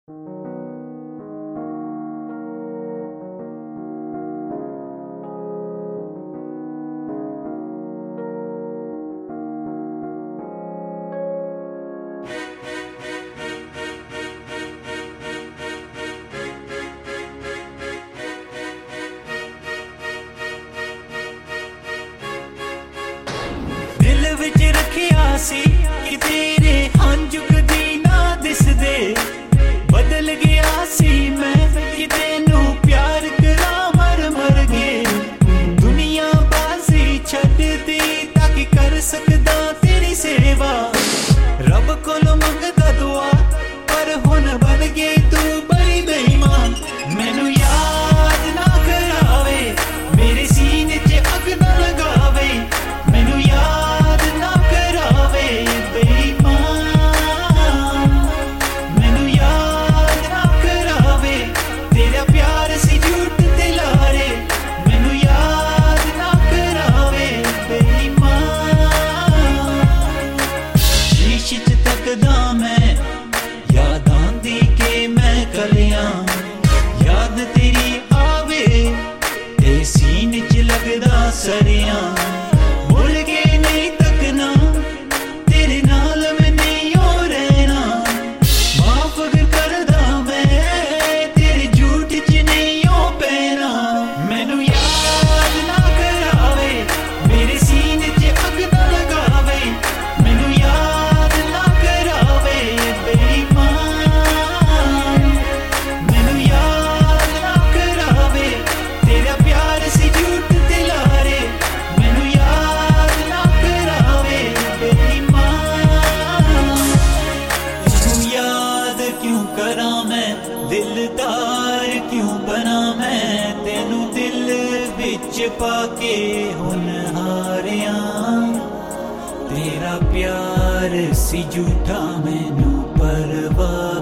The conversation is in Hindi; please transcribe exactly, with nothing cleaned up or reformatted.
दिल विच रखिया सी कि तेरे हंझ कदी ना दिसदे, बदल गया सी मैं कि तेनू प्यार करा मर मर के। दुनिया बाजी छड्डदी ताकि कर सकदा तेरी सेवा, रब कोलों मंगदा दुआ पर हुण बन गई तू बड़ी बेईमान। मैनू याद ना करावे, मेरे सीने च अग ना लगावे, मैनू याद ना करावे बेईमान। मैनू याद ना करावे, तेरा प्यार सी झूठ ते लारे, मैनू याद ना करावे बेईमान। शीशे च तकदा मैं, याद आंदी के मैं कलियां, याद तेरी आवे ते सीने च लगदा सरियां। मुड़ के नहीं तकना, तेरे नाल मैं नहीं हो रहना, माफ अगर करदा मैं तेरे झूठ च नहीं हो पैना। मैनू याद ना करावे, मेरे सीने च अग ना लगावे, मैनू याद ना करावे बेईमान। मैनू याद ना करावे, तेरा प्यार सी झूठ ते लारे, मैनू याद ना करावे बेईमान। तू याद क्यों करा मैं, दिलदार क्यों बना मैं, तेनू दिल विच पाके हुण हारिया। तेरा प्यार सी झूठा मैनू परवाह